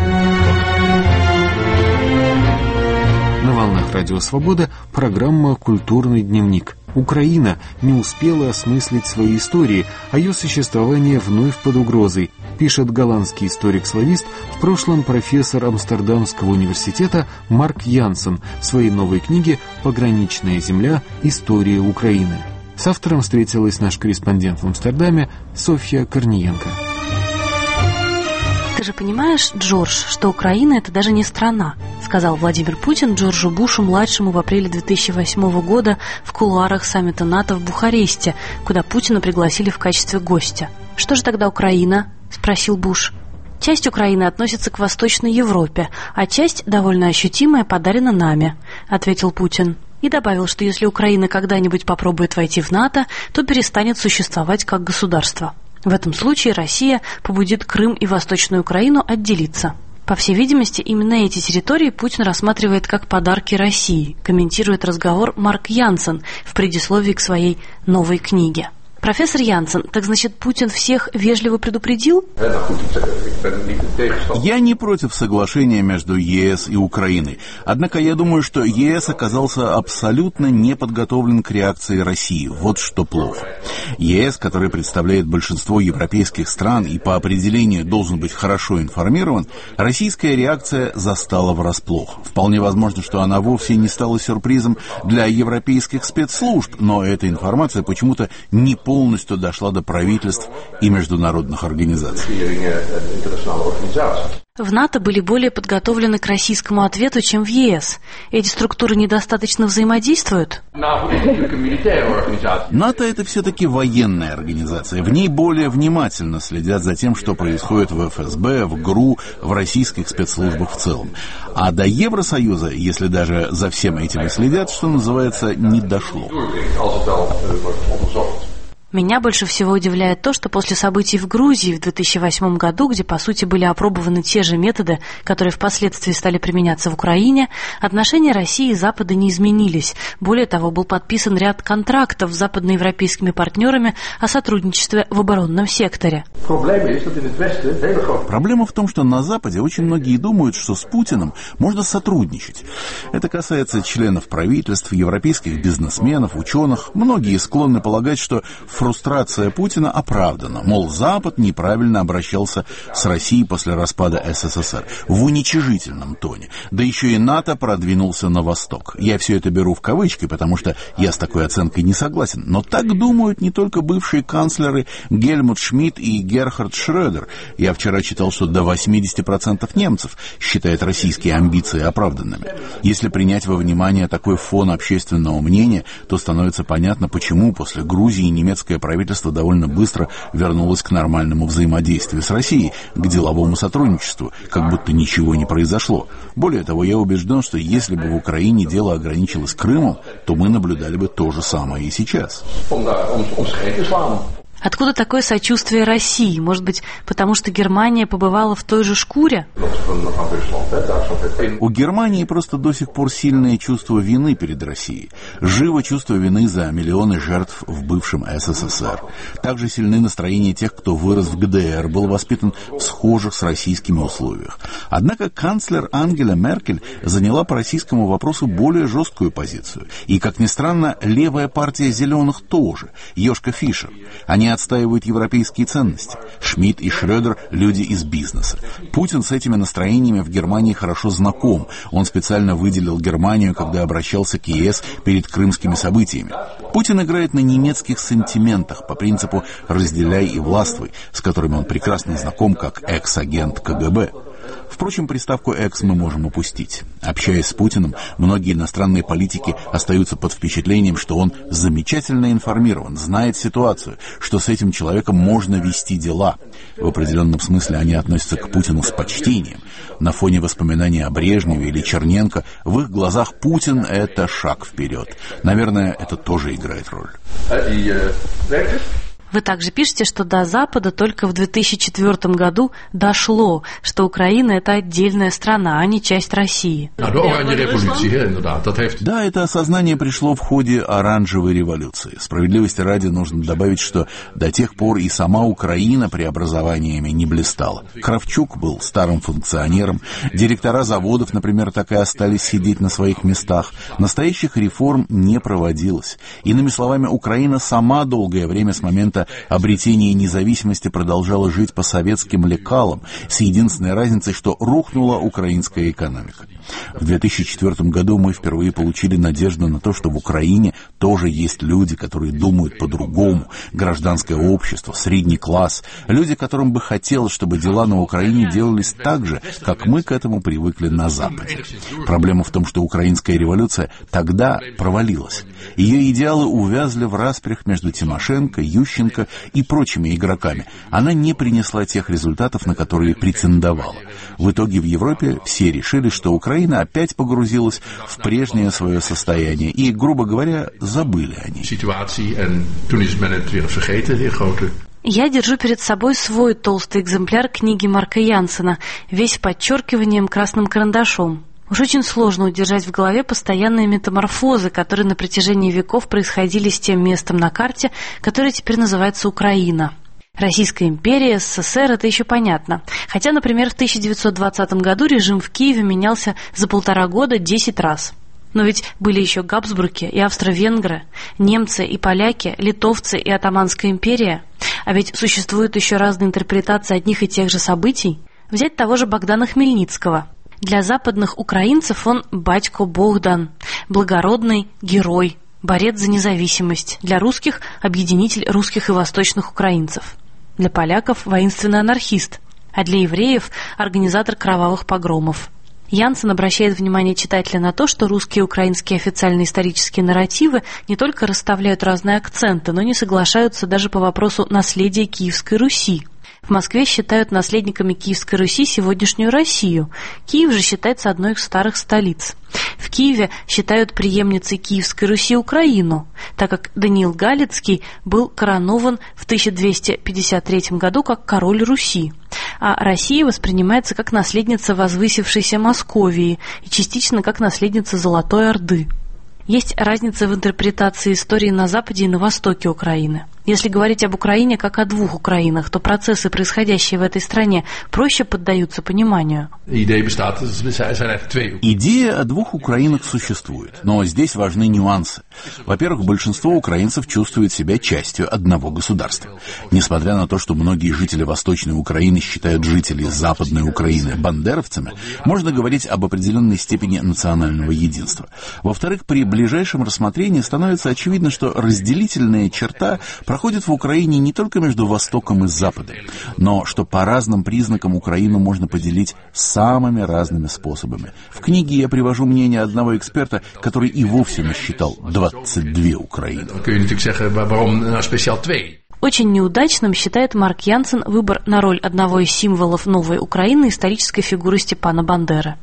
На волнах Радио Свобода программа «Культурный дневник». Украина не успела осмыслить свои истории, а ее существование вновь под угрозой, пишет голландский историк-славист, в прошлом профессор Амстердамского университета Марк Янсен в своей новой книге «Пограничная земля. История Украины». С автором встретилась наш корреспондент в Амстердаме Софья Корниенко. «Ты же понимаешь, Джордж, что Украина – это даже не страна», сказал Владимир Путин Джорджу Бушу-младшему в апреле две тысячи восьмого года в кулуарах саммита НАТО в Бухаресте, куда Путина пригласили в качестве гостя. «Что же тогда Украина?» – спросил Буш. «Часть Украины относится к Восточной Европе, а часть, довольно ощутимая, подарена нами», – ответил Путин. И добавил, что если Украина когда-нибудь попробует войти в НАТО, то перестанет существовать как государство. В этом случае Россия побудит Крым и Восточную Украину отделиться. По всей видимости, именно эти территории Путин рассматривает как подарки России, комментирует разговор Марк Янсен в предисловии к своей новой книге. Профессор Янсен, так значит, Путин всех вежливо предупредил? Я не против соглашения между ЕС и Украиной. Однако я думаю, что ЕС оказался абсолютно не подготовлен к реакции России. Вот что плохо. ЕС, который представляет большинство европейских стран и по определению должен быть хорошо информирован, российская реакция застала врасплох. Вполне возможно, что она вовсе не стала сюрпризом для европейских спецслужб, но эта информация почему-то не полностью дошла до правительств и международных организаций. В НАТО были более подготовлены к российскому ответу, чем в ЕС. Эти структуры недостаточно взаимодействуют? НАТО — это все-таки военная организация. В ней более внимательно следят за тем, что происходит в эф эс бэ, в ГРУ, в российских спецслужбах в целом. А до Евросоюза, если даже за всем этим и следят, что называется, не дошло. Меня больше всего удивляет то, что после событий в Грузии в две тысячи восьмом году, где, по сути, были опробованы те же методы, которые впоследствии стали применяться в Украине, отношения России и Запада не изменились. Более того, был подписан ряд контрактов с западноевропейскими партнерами о сотрудничестве в оборонном секторе. Проблема в том, что на Западе очень многие думают, что с Путиным можно сотрудничать. Это касается членов правительств, европейских бизнесменов, ученых. Многие склонны полагать, что фрустрация Путина оправдана. Мол, Запад неправильно обращался с Россией после распада эс эс эс эр. В уничижительном тоне. Да еще и НАТО продвинулся на восток. Я все это беру в кавычки, потому что я с такой оценкой не согласен. Но так думают не только бывшие канцлеры Гельмут Шмидт и Герхард Шредер. Я вчера читал, что до восемьдесят процентов немцев считают российские амбиции оправданными. Если принять во внимание такой фон общественного мнения, то становится понятно, почему после Грузии немецкая правительство довольно быстро вернулось к нормальному взаимодействию с Россией, к деловому сотрудничеству, как будто ничего не произошло. Более того, я убежден, что если бы в Украине дело ограничилось Крымом, то мы наблюдали бы то же самое и сейчас. Откуда такое сочувствие России? Может быть, потому что Германия побывала в той же шкуре? У Германии просто до сих пор сильное чувство вины перед Россией. Живо чувство вины за миллионы жертв в бывшем эс эс эс эр. Также сильны настроения тех, кто вырос в гэ дэ эр, был воспитан в схожих с российскими условиях. Однако канцлер Ангела Меркель заняла по российскому вопросу более жесткую позицию. И, как ни странно, левая партия зеленых тоже. Йошка Фишер. Они отстаивают европейские ценности. Шмидт и Шредер – люди из бизнеса. Путин с этими настроениями в Германии хорошо знаком. Он специально выделил Германию, когда обращался к е эс перед крымскими событиями. Путин играет на немецких сантиментах по принципу «разделяй и властвуй», с которыми он прекрасно знаком как экс-агент ка гэ бэ. Впрочем, приставку «экс» мы можем упустить. Общаясь с Путиным, многие иностранные политики остаются под впечатлением, что он замечательно информирован, знает ситуацию, что с этим человеком можно вести дела. В определенном смысле они относятся к Путину с почтением. На фоне воспоминаний о Брежневе или Черненко в их глазах Путин — это шаг вперед. Наверное, это тоже играет роль. Вы также пишете, что до Запада только в две тысячи четвёртом году дошло, что Украина – это отдельная страна, а не часть России. Да, это осознание пришло в ходе оранжевой революции. Справедливости ради нужно добавить, что до тех пор и сама Украина преобразованиями не блистала. Кравчук был старым функционером, директора заводов, например, так и остались сидеть на своих местах. Настоящих реформ не проводилось. Иными словами, Украина сама долгое время с момента обретения независимости продолжала жить по советским лекалам, с единственной разницей, что рухнула украинская экономика. В две тысячи четвёртом году мы впервые получили надежду на то, что в Украине тоже есть люди, которые думают по-другому, гражданское общество, средний класс, люди, которым бы хотелось, чтобы дела на Украине делались так же, как мы к этому привыкли на Западе. Проблема в том, что украинская революция тогда провалилась. Ее идеалы увязли в распрях между Тимошенко, Ющенко и прочими игроками. Она не принесла тех результатов, на которые претендовала. В итоге в Европе все решили, что Украина опять погрузилась в прежнее свое состояние и, грубо говоря, забыли о ней. Я держу перед собой свой толстый экземпляр книги Марка Янсена, весь подчеркиванием красным карандашом. Уж очень сложно удержать в голове постоянные метаморфозы, которые на протяжении веков происходили с тем местом на карте, которое теперь называется Украина. Российская империя, СССР – это еще понятно. Хотя, например, в тысяча девятьсот двадцатом году режим в Киеве менялся за полтора года десять раз. Но ведь были еще Габсбурги и австро-венгры, немцы и поляки, литовцы и Отtomанская империя. А ведь существуют еще разные интерпретации одних и тех же событий. Взять того же Богдана Хмельницкого. Для западных украинцев он батько Богдан, благородный герой, борец за независимость. Для русских – объединитель русских и восточных украинцев. Для поляков – воинственный анархист, а для евреев – организатор кровавых погромов. Янсен обращает внимание читателя на то, что русские и украинские официальные исторические нарративы не только расставляют разные акценты, но не соглашаются даже по вопросу наследия Киевской Руси. В Москве считают наследниками Киевской Руси сегодняшнюю Россию. Киев же считается одной из старых столиц. В Киеве считают преемницей Киевской Руси Украину, так как Даниил Галицкий был коронован в тысяча двести пятьдесят третьем году как король Руси. А Россия воспринимается как наследница возвысившейся Московии и частично как наследница Золотой Орды. Есть разница в интерпретации истории на западе и на востоке Украины. Если говорить об Украине как о двух Украинах, то процессы, происходящие в этой стране, проще поддаются пониманию. Идея о двух Украинах существует, но здесь важны нюансы. Во-первых, большинство украинцев чувствует себя частью одного государства. Несмотря на то, что многие жители Восточной Украины считают жителей Западной Украины бандеровцами, можно говорить об определенной степени национального единства. Во-вторых, при ближайшем рассмотрении становится очевидно, что разделительная черта проходит в Украине не только между Востоком и Западом, но что по разным признакам Украину можно поделить самыми разными способами. В книге я привожу мнение одного эксперта, который и вовсе насчитал двадцать две Украины. Очень неудачным считает Марк Янсен выбор на роль одного из символов новой Украины исторической фигуры Степана Бандеры.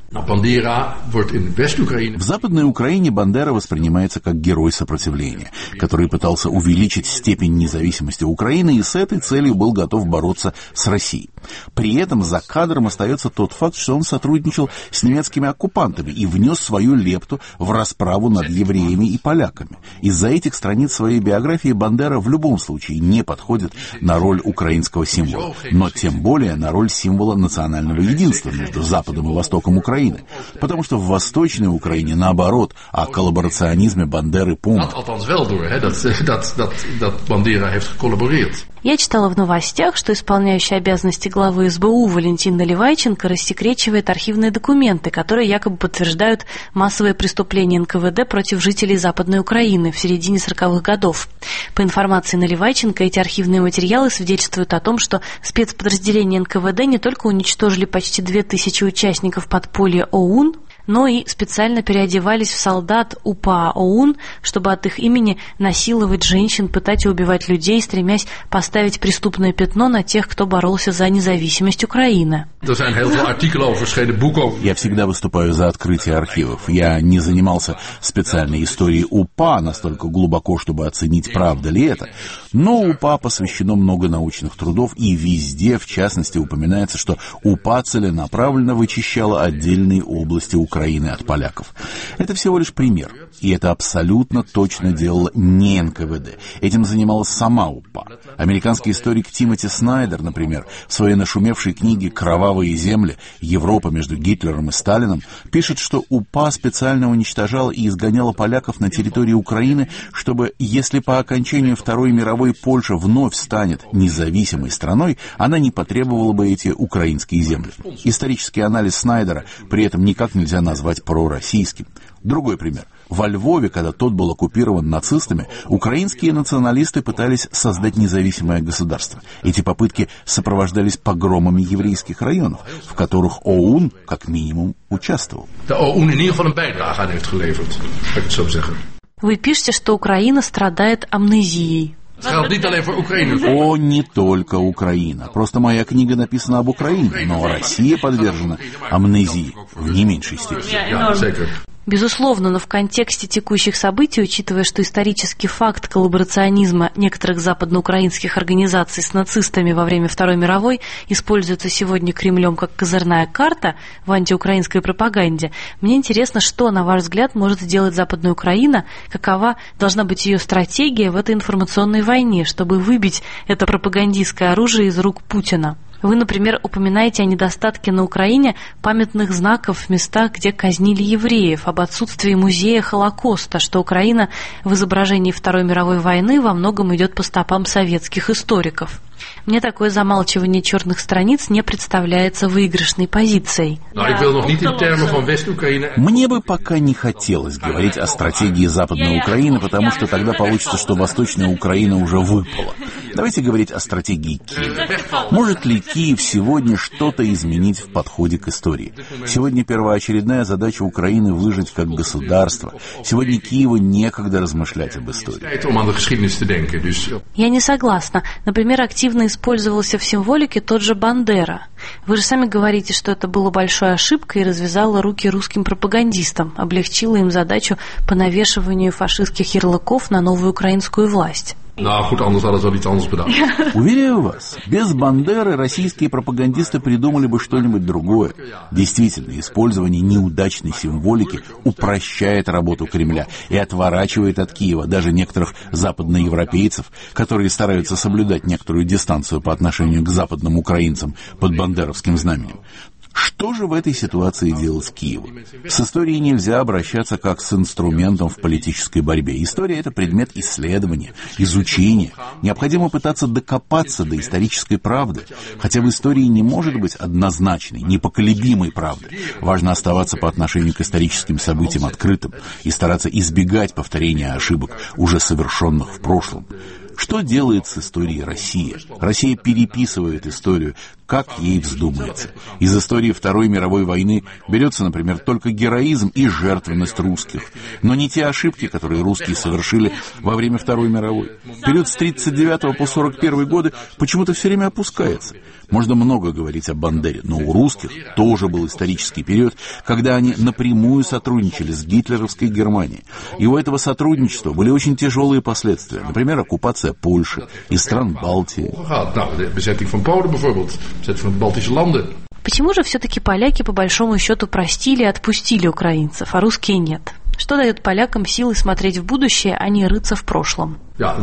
В Западной Украине Бандера воспринимается как герой сопротивления, который пытался увеличить степень независимости Украины и с этой целью был готов бороться с Россией. При этом за кадром остается тот факт, что он сотрудничал с немецкими оккупантами и внес свою лепту в расправу над евреями и поляками. Из-за этих страниц своей биографии Бандера в любом случае не подходит на роль украинского символа, но тем более на роль символа национального единства между Западом и Востоком Украины, потому что в Восточной Украине, наоборот, о коллаборационизме Бандеры помнят. Я читала в новостях, что исполняющий обязанности главы эс бэ у Валентин Наливайченко рассекречивает архивные документы, которые якобы подтверждают массовые преступления эн ка вэ дэ против жителей Западной Украины в середине сороковых годов. По информации Наливайченко, эти архивные материалы свидетельствуют о том, что спецподразделения эн ка вэ дэ не только уничтожили почти две тысячи участников подполья ОУН, но и специально переодевались в солдат УПА ОУН, чтобы от их имени насиловать женщин, пытать и убивать людей, стремясь поставить преступное пятно на тех, кто боролся за независимость Украины. Я всегда выступаю за открытие архивов. Я не занимался специальной историей УПА настолько глубоко, чтобы оценить, правда ли это. Но УПА посвящено много научных трудов, и везде, в частности, упоминается, что УПА целенаправленно вычищала отдельные области Украины от поляков. Это всего лишь пример. И это абсолютно точно делала не эн ка вэ дэ. Этим занималась сама УПА. Американский историк Тимоти Снайдер, например, в своей нашумевшей книге «Кровавые земли. Европа между Гитлером и Сталином» пишет, что УПА специально уничтожала и изгоняла поляков на территории Украины, чтобы, если по окончанию Второй мировой Польша вновь станет независимой страной, она не потребовала бы эти украинские земли. Исторический анализ Снайдера при этом никак нельзя назвать пророссийским. Другой пример. Во Львове, когда тот был оккупирован нацистами, украинские националисты пытались создать независимое государство. Эти попытки сопровождались погромами еврейских районов, в которых ОУН, как минимум, участвовал. Вы пишете, что Украина страдает амнезией. О, не только Украина. Просто моя книга написана об Украине, но Россия подвержена амнезии в не меньшей степени. Безусловно, но в контексте текущих событий, учитывая, что исторический факт коллаборационизма некоторых западноукраинских организаций с нацистами во время Второй мировой используется сегодня Кремлем как козырная карта в антиукраинской пропаганде, мне интересно, что, на ваш взгляд, может сделать Западная Украина, какова должна быть ее стратегия в этой информационной войне, чтобы выбить это пропагандистское оружие из рук Путина. Вы, например, упоминаете о недостатке на Украине памятных знаков в местах, где казнили евреев, об отсутствии музея Холокоста, что Украина в изображении Второй мировой войны во многом идет по стопам советских историков. Мне такое замалчивание черных страниц не представляется выигрышной позицией. Мне бы пока не хотелось говорить о стратегии Западной Украины, потому что тогда получится, что Восточная Украина уже выпала. Давайте говорить о стратегии Киева. Может ли Киев сегодня что-то изменить в подходе к истории? Сегодня первоочередная задача Украины выжить как государство. Сегодня Киеву некогда размышлять об истории. Я не согласна. Например, активно использовался в символике тот же Бандера. Вы же сами говорите, что это было большой ошибкой и развязало руки русским пропагандистам, облегчило им задачу по навешиванию фашистских ярлыков на новую украинскую власть. Уверяю вас, без Бандеры российские пропагандисты придумали бы что-нибудь другое. Действительно, использование неудачной символики упрощает работу Кремля и отворачивает от Киева даже некоторых западноевропейцев, которые стараются соблюдать некоторую дистанцию по отношению к западным украинцам под бандеровским знаменем. Что же в этой ситуации делать Киеву? С историей нельзя обращаться как с инструментом в политической борьбе. История — это предмет исследования, изучения. Необходимо пытаться докопаться до исторической правды. Хотя в истории не может быть однозначной, непоколебимой правды. Важно оставаться по отношению к историческим событиям открытым и стараться избегать повторения ошибок, уже совершенных в прошлом. Что делает с историей Россия? Россия переписывает историю, как ей вздумается. Из истории Второй мировой войны берется, например, только героизм и жертвенность русских, но не те ошибки, которые русские совершили во время Второй мировой. Период с тридцать девятого по сорок первый годы почему-то все время опускается. Можно много говорить о Бандере, но у русских тоже был исторический период, когда они напрямую сотрудничали с гитлеровской Германией. И у этого сотрудничества были очень тяжелые последствия. Например, оккупация Польши и стран Балтии. Почему же все-таки поляки по большому счету простили и отпустили украинцев, а русские нет? Что дает полякам силы смотреть в будущее, а не рыться в прошлом? Я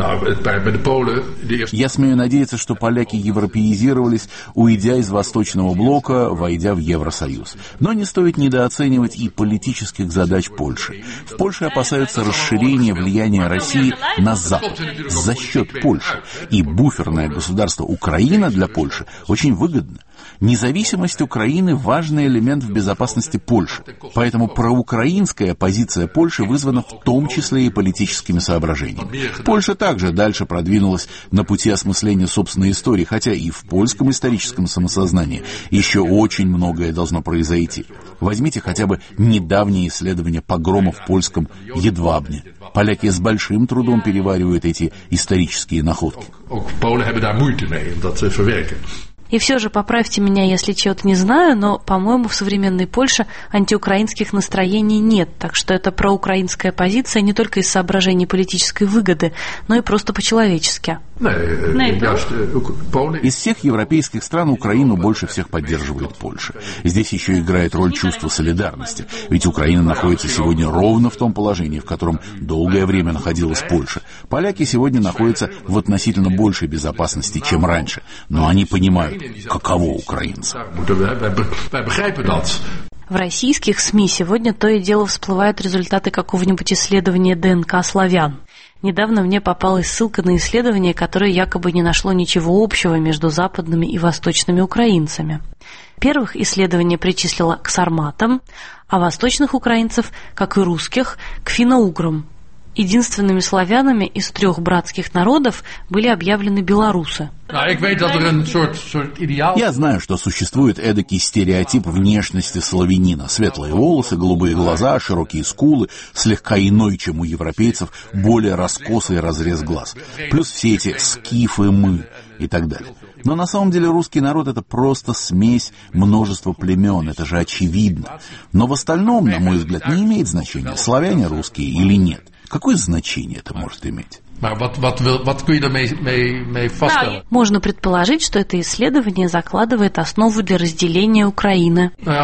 смею надеяться, что поляки европеизировались, уйдя из Восточного блока, войдя в Евросоюз. Но не стоит недооценивать и политических задач Польши. В Польше опасаются расширения влияния России на Запад за счет Польши. И буферное государство Украина для Польши очень выгодно. Независимость Украины – важный элемент в безопасности Польши. Поэтому проукраинская позиция Польши вызвана в том числе и политическими соображениями. Польша также дальше продвинулась на пути осмысления собственной истории, хотя и в польском историческом самосознании еще очень многое должно произойти. Возьмите хотя бы недавние исследования погромов в польском Едвабне. Поляки с большим трудом переваривают эти исторические находки. И все же, поправьте меня, если чего-то не знаю, но, по-моему, в современной Польше антиукраинских настроений нет, так что это проукраинская позиция не только из соображений политической выгоды, но и просто по-человечески. Из всех европейских стран Украину больше всех поддерживает Польша. Здесь еще играет роль чувство солидарности, ведь Украина находится сегодня ровно в том положении, в котором долгое время находилась Польша. Поляки сегодня находятся в относительно большей безопасности, чем раньше, но они понимают, каково украинцам. В российских СМИ сегодня то и дело всплывают результаты какого-нибудь исследования ДНК славян. Недавно мне попалась ссылка на исследование, которое якобы не нашло ничего общего между западными и восточными украинцами. Первых исследование причислило к сарматам, а восточных украинцев, как и русских, к финно-уграм. Единственными славянами из трех братских народов были объявлены белорусы. Я знаю, что существует эдакий стереотип внешности славянина. Светлые волосы, голубые глаза, широкие скулы, слегка иной, чем у европейцев, более раскосый разрез глаз. Плюс все эти скифы, мы и так далее. Но на самом деле русский народ — это просто смесь множества племен, это же очевидно. Но в остальном, на мой взгляд, не имеет значения, славяне русские или нет. Какое значение это может иметь? Можно предположить, что это исследование закладывает основу для разделения Украины. Да,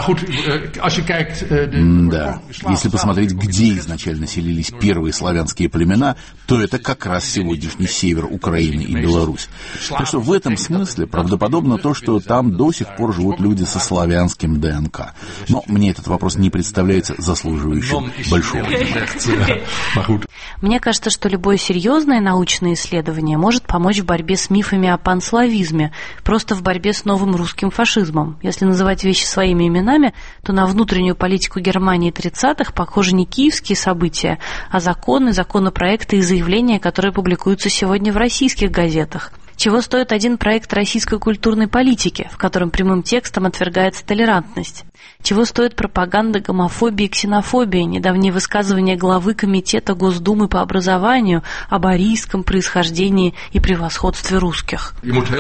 если посмотреть, где изначально селились первые славянские племена, то это как раз сегодняшний север Украины и Беларусь. Так что в этом смысле правдоподобно то, что там до сих пор живут люди со славянским ДНК. Но мне этот вопрос не представляется заслуживающим большого внимания. Мне кажется, что любое серьезное научное исследование может помочь в борьбе с мифами о панславизме, просто в борьбе с новым русским фашизмом. Если называть вещи своими именами, то на внутреннюю политику Германии тридцатых похожи не киевские события, а законы, законопроекты и заявления, которые публикуются сегодня в российских газетах. Чего стоит один проект российской культурной политики, в котором прямым текстом отвергается толерантность? Чего стоит пропаганда гомофобии и ксенофобии, недавние высказывания главы Комитета Госдумы по образованию об арийском происхождении и превосходстве русских?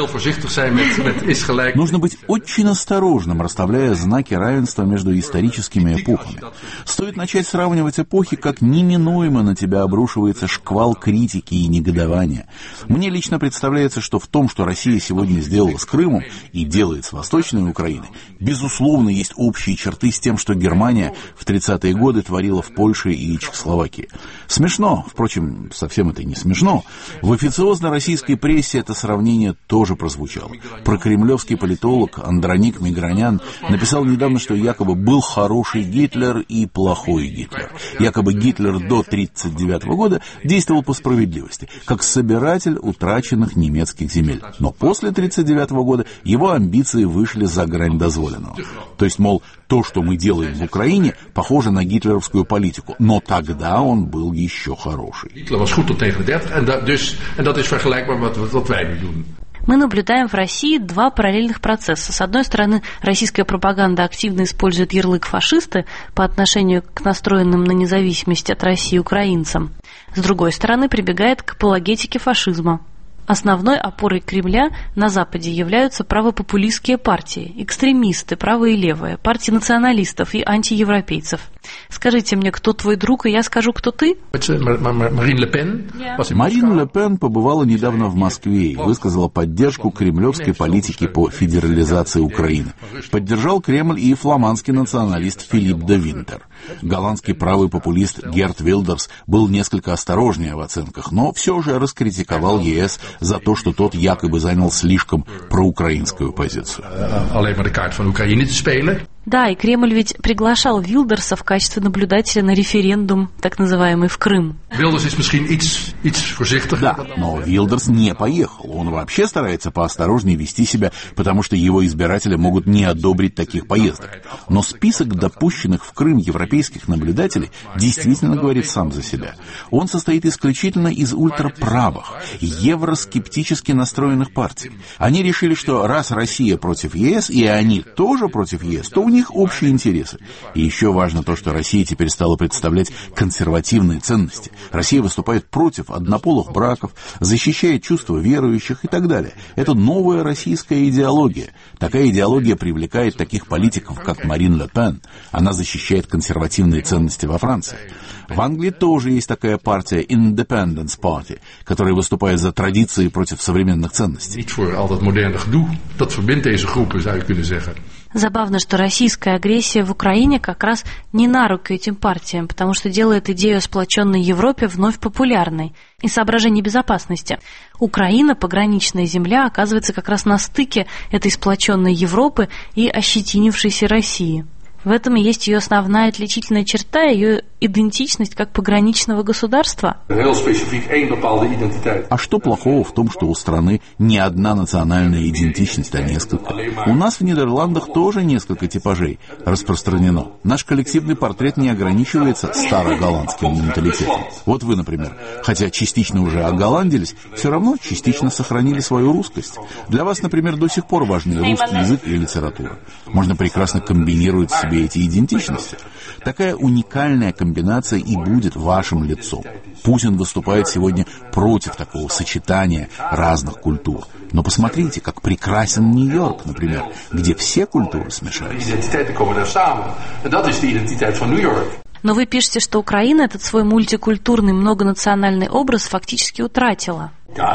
Нужно быть очень осторожным, расставляя знаки равенства между историческими эпохами. Стоит начать сравнивать эпохи, как неминуемо на тебя обрушивается шквал критики и негодования. Мне лично представляется, что в том, что Россия сегодня сделала с Крымом и делает с Восточной Украиной, безусловно, есть общие черты с тем, что Германия в тридцатые годы творила в Польше и Чехословакии. Смешно, впрочем, совсем это не смешно. В официозной российской прессе это сравнение тоже прозвучало. Прокремлевский политолог Андроник Мигранян написал недавно, что якобы был хороший Гитлер и плохой Гитлер. Якобы Гитлер до тридцать девятого года действовал по справедливости, как собиратель утраченных немецких земель. Но после тридцать девятого года его амбиции вышли за грань дозволенного. То есть, мол, то, что мы делаем в Украине, похоже на гитлеровскую политику. Но тогда он был еще хороший. Мы наблюдаем в России два параллельных процесса. С одной стороны, российская пропаганда активно использует ярлык «фашисты» по отношению к настроенным на независимость от России украинцам. С другой стороны, прибегает к апологетике фашизма. Основной опорой Кремля на Западе являются правопопулистские партии, экстремисты, правые и левые, партии националистов и антиевропейцев. Скажите мне, кто твой друг, и я скажу, кто ты? Марин Ле Пен. Марин Ле Пен побывала недавно в Москве и высказала поддержку кремлевской политики по федерализации Украины. Поддержал Кремль и фламандский националист Филипп де Винтер. Голландский правый популист Герт Вилдерс был несколько осторожнее в оценках, но все же раскритиковал ЕС за то, что тот якобы занял слишком проукраинскую позицию. Да, и Кремль ведь приглашал Вилдерса в качестве наблюдателя на референдум, так называемый, в Крым. Да, но Вилдерс не поехал. Он вообще старается поосторожнее вести себя, потому что его избиратели могут не одобрить таких поездок. Но список допущенных в Крым европейских наблюдателей действительно говорит сам за себя. Он состоит исключительно из ультраправых, евроскептически настроенных партий. Они решили, что раз Россия против ЕС, и они тоже против ЕС, то у них общие интересы. И еще важно то, что Россия теперь стала представлять консервативные ценности. Россия выступает против однополых браков, защищает чувства верующих и так далее. Это новая российская идеология. Такая идеология привлекает таких политиков, как Марин Ле Пен. Она защищает консервативные ценности во Франции. В Англии тоже есть такая партия Independence Party, которая выступает за традиции против современных ценностей. Забавно, что российская агрессия в Украине как раз не на руку этим партиям, потому что делает идею о сплоченной Европе вновь популярной. Из соображений безопасности. Украина, пограничная земля, оказывается как раз на стыке этой сплоченной Европы и ощетинившейся России. В этом и есть ее основная отличительная черта, ее идентичность как пограничного государства. А что плохого в том, что у страны не одна национальная идентичность, а несколько? У нас в Нидерландах тоже несколько типажей распространено. Наш коллективный портрет не ограничивается староголландским менталитетом. Вот вы, например, хотя частично уже оголландились, все равно частично сохранили свою русскость. Для вас, например, до сих пор важны русский язык и литература. Можно прекрасно комбинировать в себе эти идентичности. Такая уникальная комбинация и будет вашим лицом. Путин выступает сегодня против такого сочетания разных культур. Но посмотрите, как прекрасен Нью-Йорк, например, где все культуры смешались. Но вы пишете, что Украина этот свой мультикультурный многонациональный образ фактически утратила.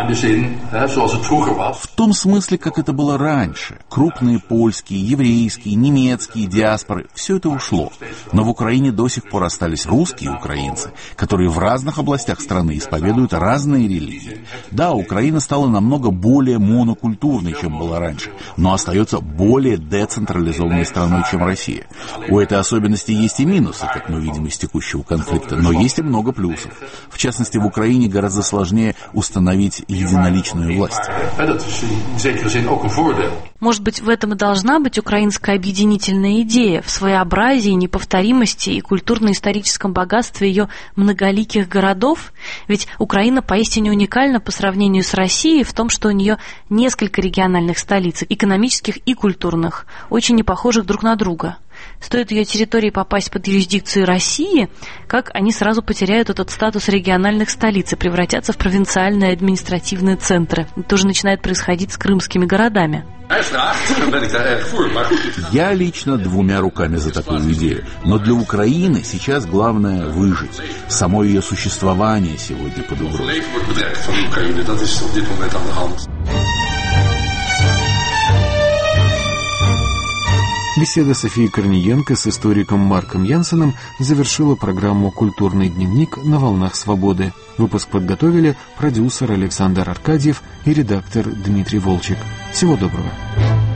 В том смысле, как это было раньше. Крупные польские, еврейские, немецкие диаспоры – все это ушло. Но в Украине до сих пор остались русские украинцы, которые в разных областях страны исповедуют разные религии. Да, Украина стала намного более монокультурной, чем была раньше, но остается более децентрализованной страной, чем Россия. У этой особенности есть и минусы, как мы видим из текущего конфликта, но есть и много плюсов. В частности, в Украине гораздо сложнее установить единоличную власть. Может быть, в этом и должна быть украинская объединительная идея, в своеобразии, неповторимости и культурно-историческом богатстве ее многоликих городов? Ведь Украина поистине уникальна по сравнению с Россией в том, что у нее несколько региональных столиц, экономических и культурных, очень не похожих друг на друга. Стоит ее территории попасть под юрисдикцию России, как они сразу потеряют этот статус региональных столиц и превратятся в провинциальные административные центры. Это тоже начинает происходить с крымскими городами. Я лично двумя руками за такую идею. Но для Украины сейчас главное выжить. Само ее существование сегодня под угрозой. Беседа Софии Корниенко с историком Марком Янсеном завершила программу «Культурный дневник» на «Волнах свободы». Выпуск подготовили продюсер Александр Аркадьев и редактор Дмитрий Волчек. Всего доброго.